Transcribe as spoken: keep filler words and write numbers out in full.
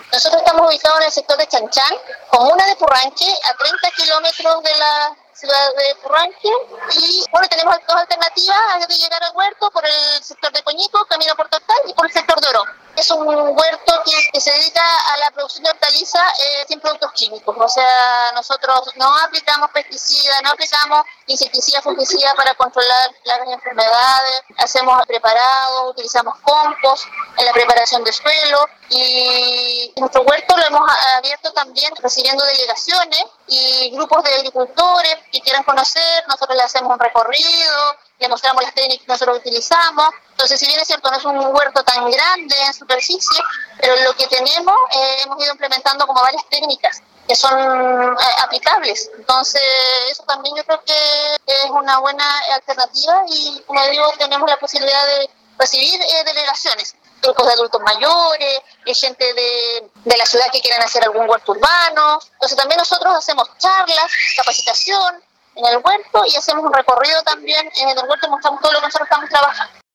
Nosotros estamos ubicados en el sector de Chanchán, comuna de Purranque, a treinta kilómetros de la ciudad de Purranque. Y bueno, tenemos dos alternativas antes de llegar al huerto, por el sector de Coñico, camino a Puerto Tal, y por el sector de Oro. Es un huerto que, que se dedica a la producción de hortalizas eh, sin productos químicos. O sea, nosotros no aplicamos pesticidas, no aplicamos insecticidas, fungicidas para controlar las enfermedades. Hacemos preparados, utilizamos compost en la preparación de suelo. Y nuestro huerto lo hemos abierto también recibiendo delegaciones y grupos de agricultores que quieran conocer. Nosotros le hacemos un recorrido, le mostramos las técnicas que nosotros utilizamos. Entonces, si bien es cierto, no es un huerto tan grande en superficie, pero lo que tenemos eh, hemos ido implementando como varias técnicas que son eh, aplicables. Entonces, eso también yo creo que es una buena alternativa y, como digo, tenemos la posibilidad de recibir eh, delegaciones, grupos de adultos mayores, eh, gente de, de la ciudad que quieran hacer algún huerto urbano. Entonces, también nosotros hacemos charlas, capacitación en el huerto y hacemos un recorrido también en el huerto y mostramos todo lo que nosotros estamos trabajando.